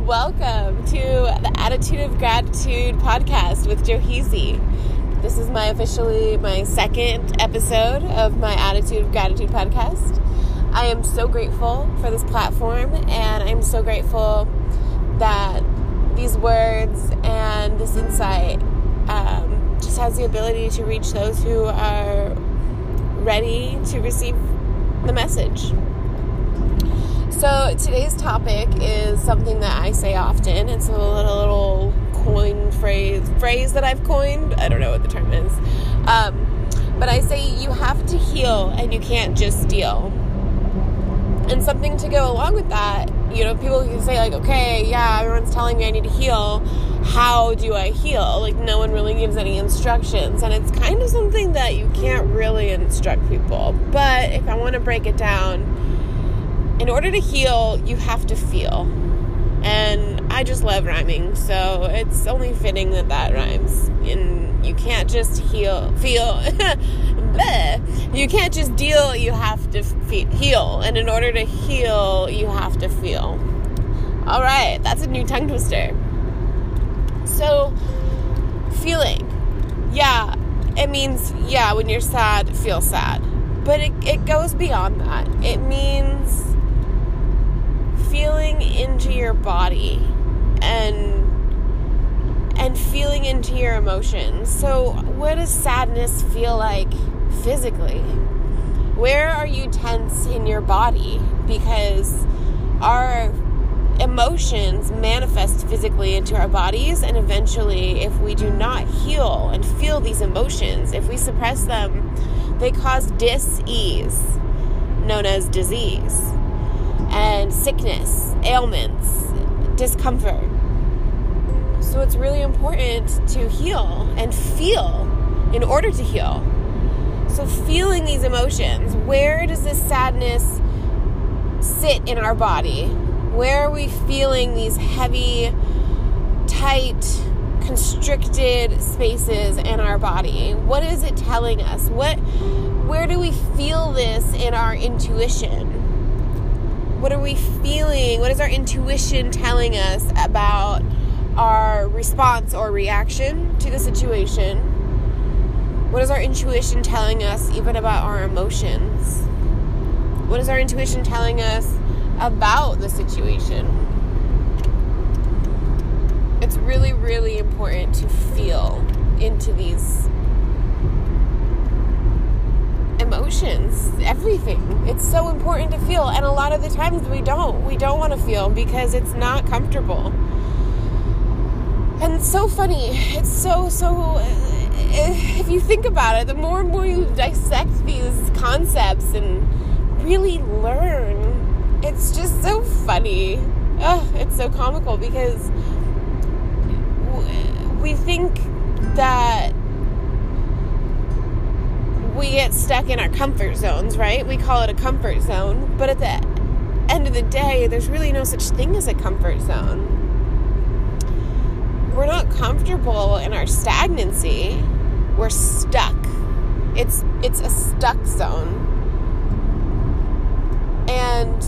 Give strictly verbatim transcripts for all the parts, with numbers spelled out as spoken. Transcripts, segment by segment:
Welcome to the Attitude of Gratitude podcast with Johizi. This is my officially my second episode of my Attitude of Gratitude podcast. I am so grateful for this platform, and I'm so grateful that these words and this insight um, just has the ability to reach those who are ready to receive the message. So today's topic is something that I say often. It's a little, little coin phrase, phrase that I've coined. I don't know what the term is. Um, but I say you have to heal and you can't just deal. And something to go along with that, you know, people can say like, okay, yeah, everyone's telling me I need to heal. How do I heal? Like, no one really gives any instructions. And it's kind of something that you can't really instruct people. But if I want to break it down, in order to heal, you have to feel. And I just love rhyming, so it's only fitting that that rhymes. And you can't just heal, feel, you can't just deal, you have to fe- heal. And in order to heal, you have to feel. All right, that's a new tongue twister. So, feeling. Yeah, it means, yeah, when you're sad, feel sad. But it, it goes beyond that. It means feeling into your body and and feeling into your emotions. So what does sadness feel like physically? Where are you tense in your body? Because our emotions manifest physically into our bodies, and eventually, if we do not heal and feel these emotions, if we suppress them, they cause dis-ease, known as disease, and sickness, ailments, discomfort. So it's really important to heal and feel in order to heal. So feeling these emotions, where does this sadness sit in our body? Where are we feeling these heavy, tight, constricted spaces in our body? What is it telling us? What, where do we feel this in our intuition? What are we feeling? What is our intuition telling us about our response or reaction to the situation? What is our intuition telling us even about our emotions? What is our intuition telling us about the situation? It's really, really important to feel into these emotions, everything. It's so important to feel, and a lot of the times we don't. We don't want to feel because it's not comfortable. And it's so funny. It's so, so, if you think about it, the more and more you dissect these concepts and really learn, it's just so funny. Oh, it's so comical because we think that we get stuck in our comfort zones, right? We call it a comfort zone, but at the end of the day, there's really no such thing as a comfort zone. We're not comfortable in our stagnancy. We're stuck. It's it's a stuck zone. And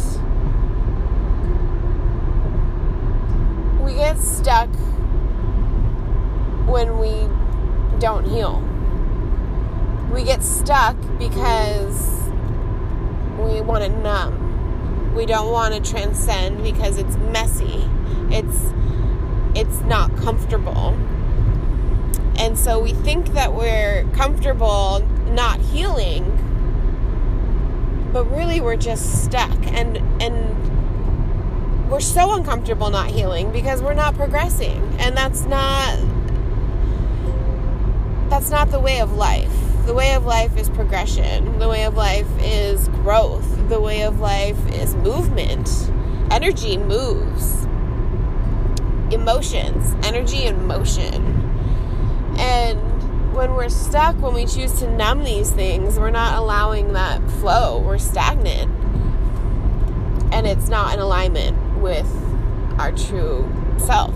we get stuck when we don't heal. We get stuck because we want to numb. We don't want to transcend because it's messy. It's it's not comfortable. And so we think that we're comfortable not healing, but really we're just stuck. And and we're so uncomfortable not healing because we're not progressing. And that's not that's not the way of life. The way of life is progression. The way of life is growth. The way of life is movement. Energy moves. Emotions. Energy and motion. And when we're stuck, when we choose to numb these things, we're not allowing that flow. We're stagnant. And it's not in alignment with our true self.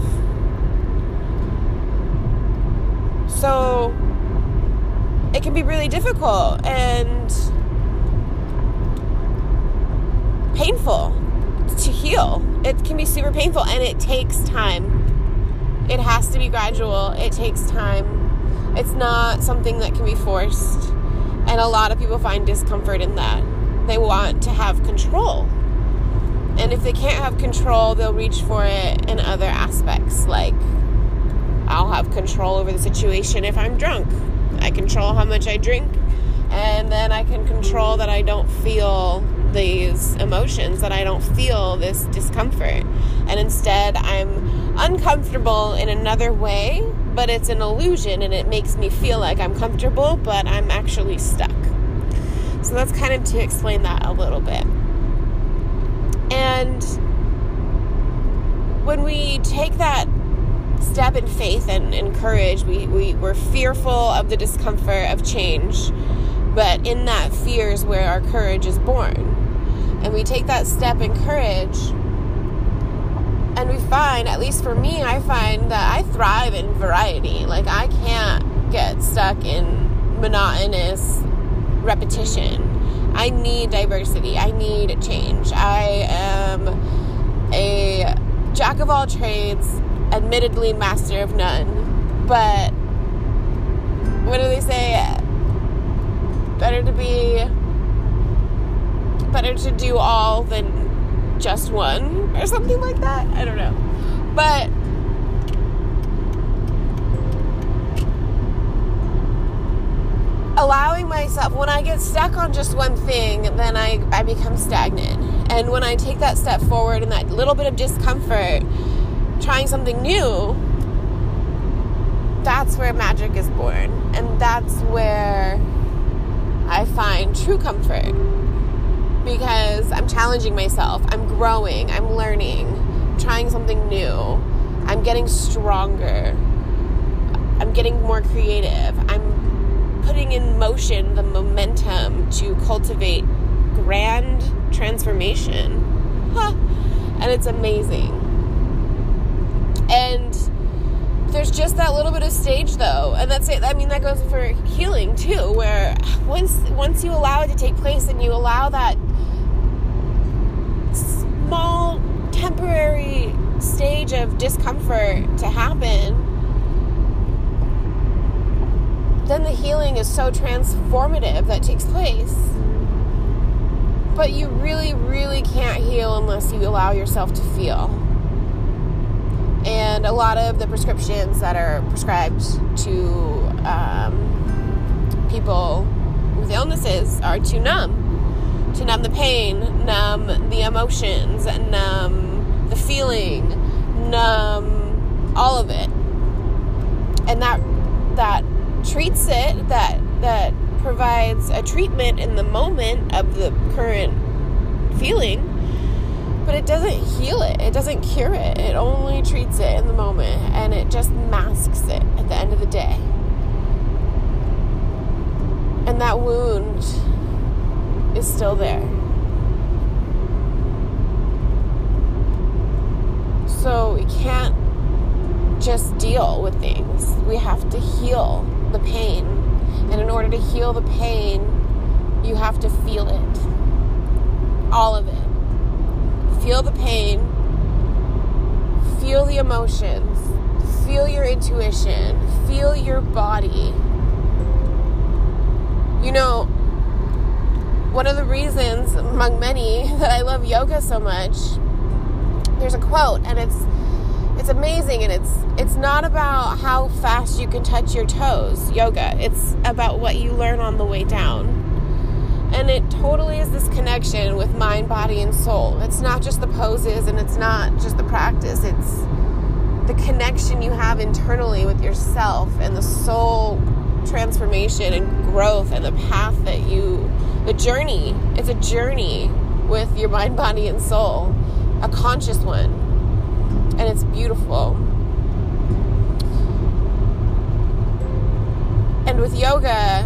So it can be really difficult and painful to heal it can be super painful, and it takes time. It has to be gradual. It takes time. It's not something that can be forced. And a lot of people find discomfort in that. They want to have control. And if they can't have control, they'll reach for it in other aspects. Like, I'll have control over the situation if I'm drunk. I control how much I drink. And then I can control that I don't feel these emotions, that I don't feel this discomfort. And instead, I'm uncomfortable in another way, but it's an illusion, and it makes me feel like I'm comfortable, but I'm actually stuck. So that's kind of to explain that a little bit. And when we take that step in faith and, and courage, we, we, we're fearful of the discomfort of change, but in that fear is where our courage is born. And we take that step in courage, and we find, at least for me, I find that I thrive in variety. Like, I can't get stuck in monotonous repetition. I need diversity. I need change. I am a jack of all trades, admittedly master of none. But what do they say? Better to be, better to do all than just one, or something like that. I don't know. But allowing myself, when I get stuck on just one thing, then I, I become stagnant. And when I take that step forward and that little bit of discomfort, trying something new, that's where magic is born. And that's where I find true comfort. Because I'm challenging myself, I'm growing, I'm learning, trying something new, I'm getting stronger, I'm getting more creative, I'm putting in motion the momentum to cultivate grand transformation. Huh. And it's amazing. And there's just that little bit of stage, though, and that's it. I mean, that goes for healing too, where once once you allow it to take place and you allow that small temporary stage of discomfort to happen, then the healing is so transformative that takes place. But you really, really can't heal unless you allow yourself to feel. And a lot of the prescriptions that are prescribed to um, people with illnesses are to numb. To numb the pain, numb the emotions, numb the feeling, numb all of it. And that that treats it, that that provides a treatment in the moment of the current feeling. But it doesn't heal it. It doesn't cure it. It only treats it in the moment. And it just masks it at the end of the day. And that wound is still there. So we can't just deal with things. We have to heal the pain. And in order to heal the pain, you have to feel it. All of it. Feel the pain, feel the emotions, feel your intuition, feel your body. You know, one of the reasons, among many, that I love yoga so much, there's a quote, and it's it's amazing, and it's it's not about how fast you can touch your toes, yoga. It's about what you learn on the way down. And it totally is this connection with mind, body, and soul. It's not just the poses, and it's not just the practice. It's the connection you have internally with yourself and the soul transformation and growth and the path that you, the journey. It's a journey with your mind, body, and soul, a conscious one. And it's beautiful. And with yoga,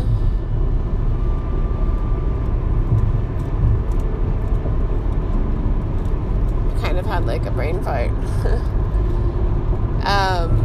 kind of had like a brain fart. um,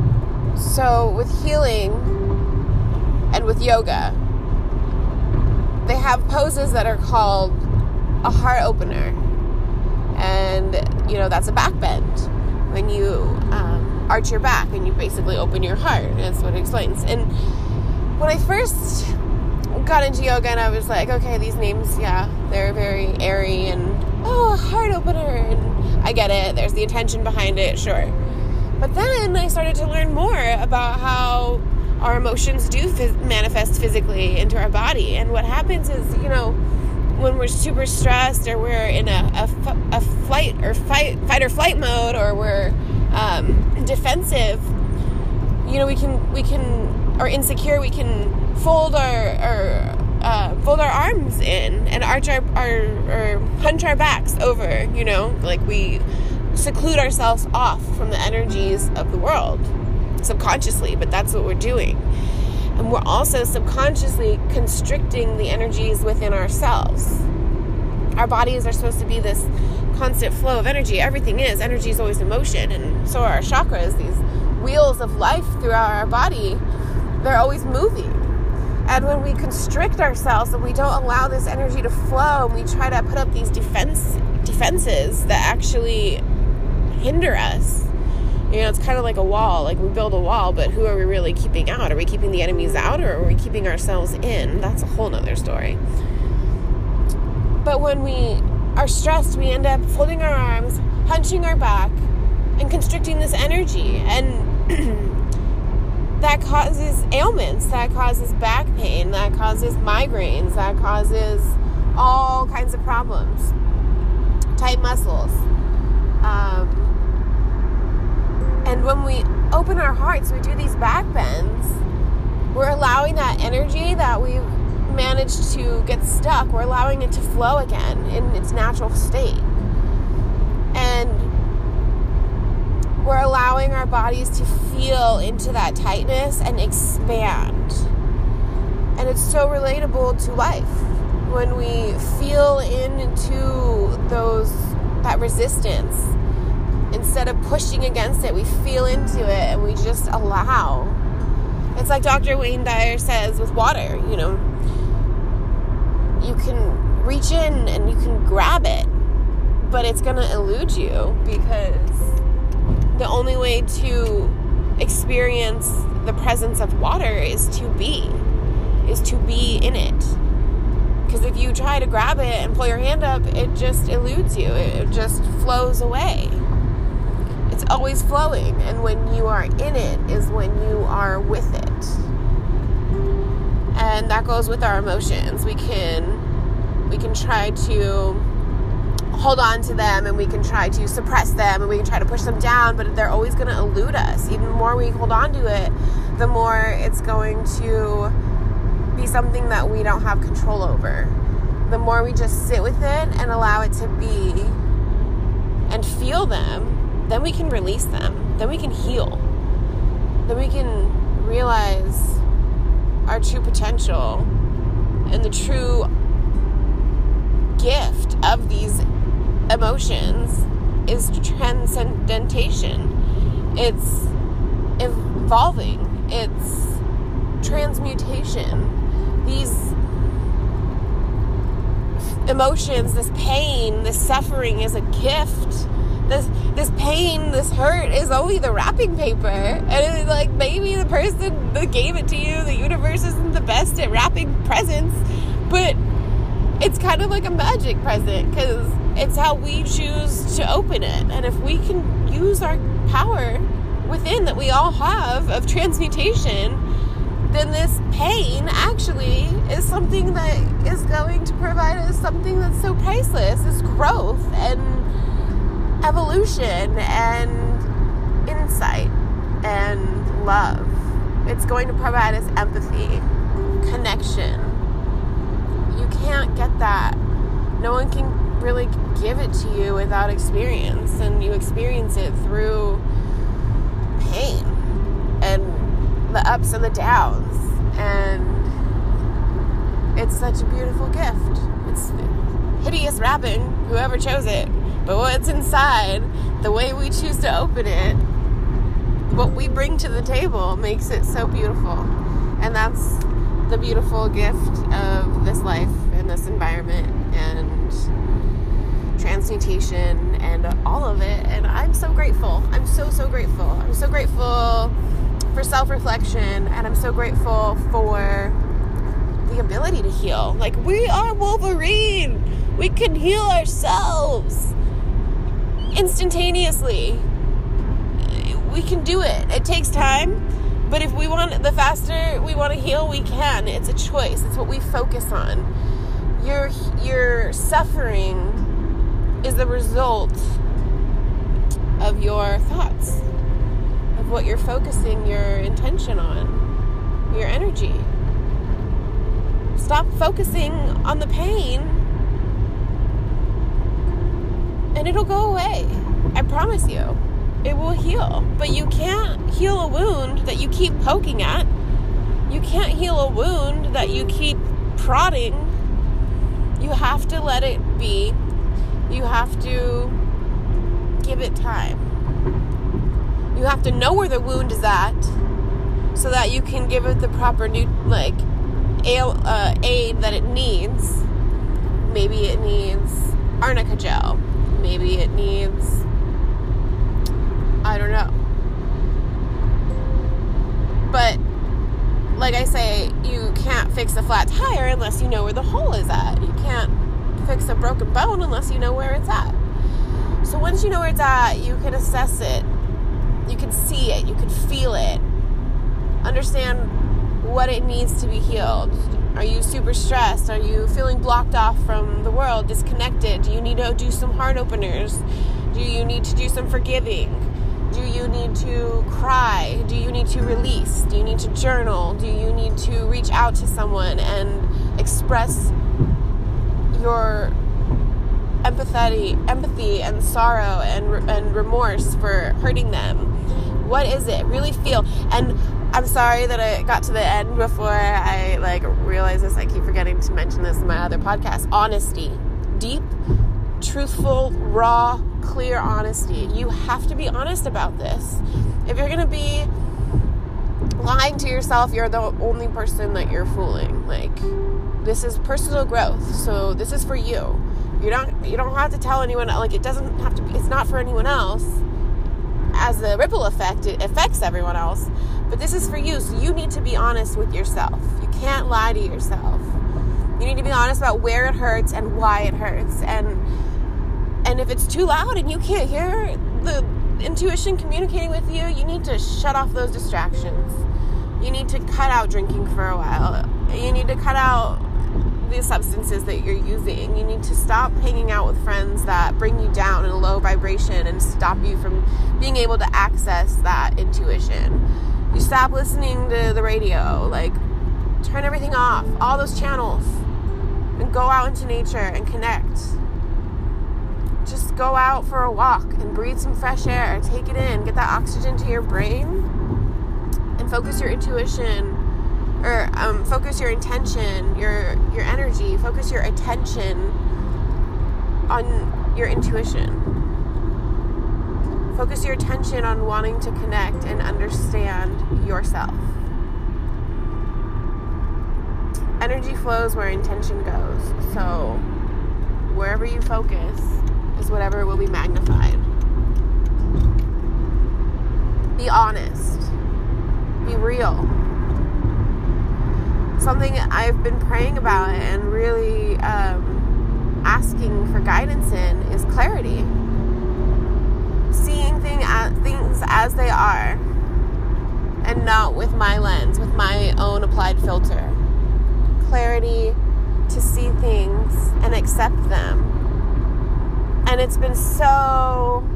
so with healing and with yoga, they have poses that are called a heart opener. And, you know, that's a back bend. When you um, arch your back and you basically open your heart. That's what it explains. And when I first got into yoga and I was like, okay, these names, yeah, they're very airy and, oh, a heart opener. And I get it. There's the intention behind it, sure. But then I started to learn more about how our emotions do phys- manifest physically into our body. And what happens is, you know, when we're super stressed or we're in a, a, a flight or fight, fight or flight mode, or we're um, defensive, you know, we can, we can, or insecure, we can fold our, our uh, fold our arms in and arch our, our, or hunch our backs over, you know, like we seclude ourselves off from the energies of the world subconsciously, but that's what we're doing. And we're also subconsciously constricting the energies within ourselves. Our bodies are supposed to be this constant flow of energy. Everything is. Energy is always in motion, and so are our chakras, these wheels of life throughout our body. They're always moving. And when we constrict ourselves and we don't allow this energy to flow, and we try to put up these defense defenses that actually hinder us, you know, it's kind of like a wall. Like we build a wall, but who are we really keeping out? Are we keeping the enemies out, or are we keeping ourselves in? That's a whole nother story. But when we are stressed, we end up folding our arms, hunching our back, and constricting this energy. And that causes ailments, that causes back pain, that causes migraines, that causes all kinds of problems. Tight muscles. Um, and when we open our hearts, we do these back bends, we're allowing that energy that we've managed to get stuck, we're allowing it to flow again in its natural state. And we're allowing our bodies to feel into that tightness and expand. And it's so relatable to life. When we feel into those, that resistance, instead of pushing against it, we feel into it and we just allow. It's like Doctor Wayne Dyer says with water, you know, you can reach in and you can grab it, but it's going to elude you, because the only way to experience the presence of water is to be, is to be in it. Because if you try to grab it and pull your hand up, it just eludes you. It just flows away. It's always flowing. And when you are in it is when you are with it. And that goes with our emotions. We can, we can try to hold on to them, and we can try to suppress them, and we can try to push them down, but they're always going to elude us. Even the more we hold on to it, the more it's going to be something that we don't have control over. The more we just sit with it and allow it to be and feel them, then we can release them. Then we can heal. Then we can realize our true potential and the true gift of these emotions is transcendentation. It's evolving. It's transmutation. These emotions, this pain, this suffering is a gift. This this pain, this hurt is only the wrapping paper. And it's like, maybe the person that gave it to you, the universe isn't the best at wrapping presents, but it's kind of like a magic present, because it's how we choose to open it. And if we can use our power within that we all have of transmutation, then this pain actually is something that is going to provide us something that's so priceless. It's growth and evolution and insight and love. It's going to provide us empathy, connection. You can't get that. No one can really give it to you without experience, and you experience it through pain and the ups and the downs, and it's such a beautiful gift. It's hideous wrapping, whoever chose it, but what's inside, the way we choose to open it, what we bring to the table makes it so beautiful. And that's the beautiful gift of this life and this environment and transmutation and all of it. And I'm so grateful. I'm so, so grateful. I'm so grateful for self-reflection, and I'm so grateful for the ability to heal. Like, we are Wolverine. We can heal ourselves instantaneously. We can do it. It takes time, but if we want, the faster we want to heal, we can. It's a choice. It's what we focus on. Your your suffering is the result of your thoughts, of what you're focusing your intention on, your energy. Stop focusing on the pain, and it'll go away. I promise you. It will heal. But you can't heal a wound that you keep poking at. You can't heal a wound that you keep prodding. You have to let it be. You have to give it time. You have to know where the wound is at so that you can give it the proper new, like, uh, aid that it needs. Maybe it needs arnica gel. Maybe it needs, I don't know. But, like I say, you can't fix a flat tire unless you know where the hole is at. You can't fix a broken bone unless you know where it's at. So once you know where it's at, you can assess it. You can see it. You can feel it. Understand what it needs to be healed. Are you super stressed? Are you feeling blocked off from the world, disconnected? Do you need to do some heart openers? Do you need to do some forgiving? Do you need to cry? Do you need to release? Do you need to journal? Do you need to reach out to someone and express your empathy, empathy and sorrow and and remorse for hurting them? What is it? Really feel. And I'm sorry that I got to the end before I like realized this. I keep forgetting to mention this in my other podcast. Honesty. Deep, truthful, raw, clear honesty. You have to be honest about this. If you're going to be lying to yourself, you're the only person that you're fooling. Like, this is personal growth. So this is for you. You don't you don't have to tell anyone. Like, it doesn't have to be, it's not for anyone else. As a ripple effect, it affects everyone else. But this is for you, so you need to be honest with yourself. You can't lie to yourself. You need to be honest about where it hurts and why it hurts. And and if it's too loud and you can't hear the intuition communicating with you, you need to shut off those distractions. You need to cut out drinking for a while. You need to cut out the substances that you're using. You need to stop hanging out with friends that bring you down in a low vibration and stop you from being able to access that intuition. You stop listening to the radio. Like, turn everything off, all those channels, and go out into nature and connect. Just go out for a walk and breathe some fresh air. Take it in. Get that oxygen to your brain and focus your intuition. Or um, focus your intention, your your energy, focus your attention on your intuition. Focus your attention on wanting to connect and understand yourself. Energy flows where intention goes. So wherever you focus is whatever will be magnified. Be honest. Be real. Something I've been praying about and really um, asking for guidance in is clarity. Seeing thing as, things as they are and not with my lens, with my own applied filter. Clarity to see things and accept them. And it's been so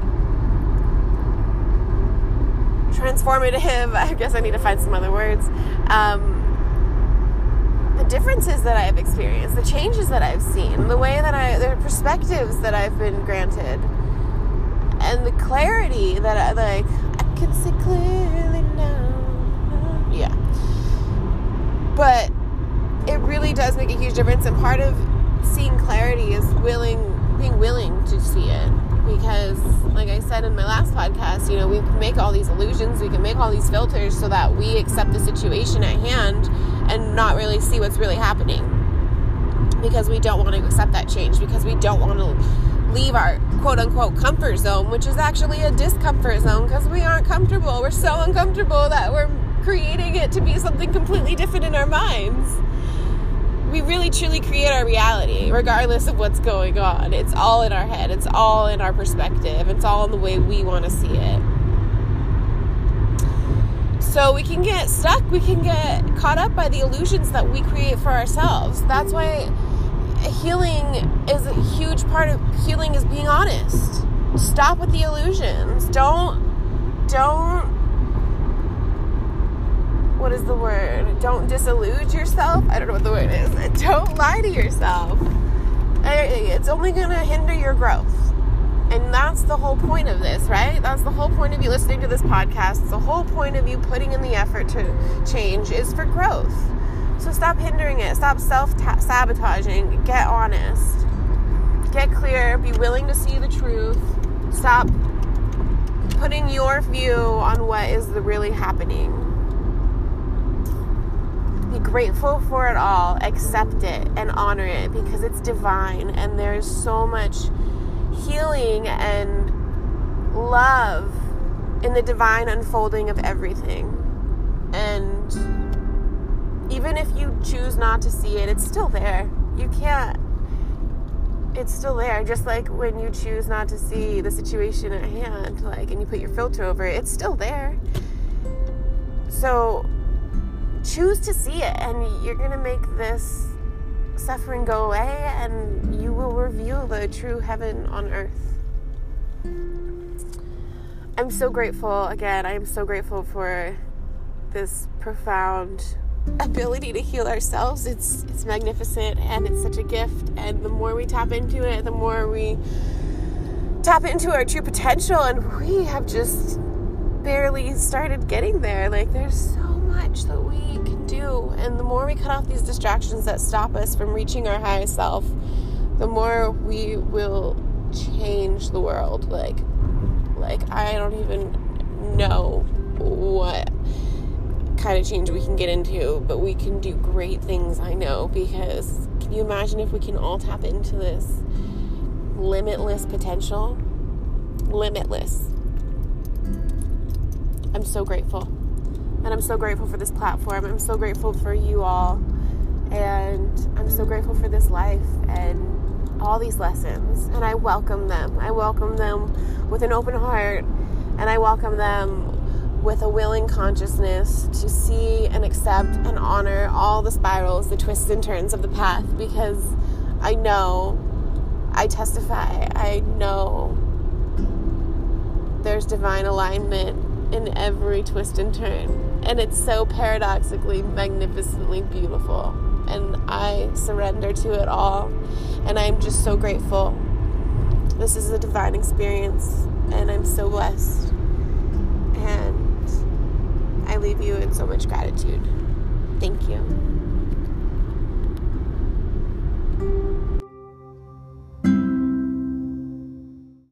transformative. I guess I need to find some other words. Um, the differences that I've experienced, the changes that I've seen, the way that I, the perspectives that I've been granted, and the clarity that I, like, I can see clearly now. Yeah. But it really does make a huge difference, and part of seeing clarity is willing, being willing to see it. Because, like I said in my last podcast, you know, we can make all these illusions, we can make all these filters so that we accept the situation at hand and not really see what's really happening, because we don't want to accept that change, because we don't want to leave our quote-unquote comfort zone, which is actually a discomfort zone, because we aren't comfortable. We're so uncomfortable that we're creating it to be something completely different in our minds. We really truly create our reality regardless of what's going on. It's all in our head. It's all in our perspective. It's all in the way we want to see it. So we can get stuck. We can get caught up by the illusions that we create for ourselves. That's why healing is a huge part of healing is being honest. Stop with the illusions. Don't, don't, what is the word? Don't disillude yourself. I don't know what the word is. Don't lie to yourself. It's only going to hinder your growth. And that's the whole point of this, right? That's the whole point of you listening to this podcast. The whole point of you putting in the effort to change is for growth. So stop hindering it. Stop self-sabotaging. Get honest. Get clear. Be willing to see the truth. Stop putting your view on what is really happening. Be grateful for it all, accept it, and honor it, because it's divine, and there's so much healing and love in the divine unfolding of everything. And even if you choose not to see it, it's still there. You can't, it's still there. Just like when you choose not to see the situation at hand, like, and you put your filter over it, it's still there. So choose to see it, and you're going to make this suffering go away, and you will reveal the true heaven on earth. I'm so grateful. Again, I am so grateful for this profound ability to heal ourselves. It's it's magnificent, and it's such a gift, and the more we tap into it, the more we tap into our true potential, and we have just barely started getting there. Like, there's so much that we can do, and the more we cut off these distractions that stop us from reaching our highest self, the more we will change the world. Like, like I don't even know what kind of change we can get into, but we can do great things, I know, because can you imagine if we can all tap into this limitless potential? Limitless. I'm so grateful. And I'm so grateful for this platform. I'm so grateful for you all. And I'm so grateful for this life and all these lessons. And I welcome them. I welcome them with an open heart. And I welcome them with a willing consciousness to see and accept and honor all the spirals, the twists and turns of the path. Because I know, I testify, I know there's divine alignment in every twist and turn. And it's so paradoxically, magnificently beautiful. And I surrender to it all. And I'm just so grateful. This is a divine experience. And I'm so blessed. And I leave you in so much gratitude. Thank you.